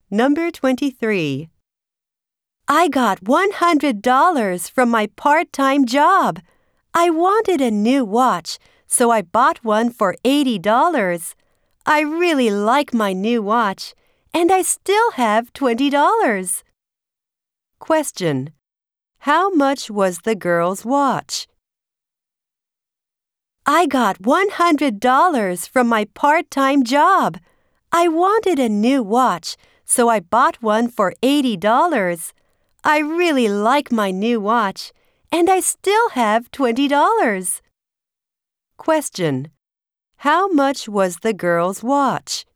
Number 23. I got $100 from my part-time job. I wanted a new watch, so I bought one for $80. I really like my new watch, and I still have $20. Question. How much was the girl's watch? I got $100 from my part-time job. I wanted a new watch, so I bought one for $80. I really like my new watch, and I still have $20. Question. How much was the girl's watch?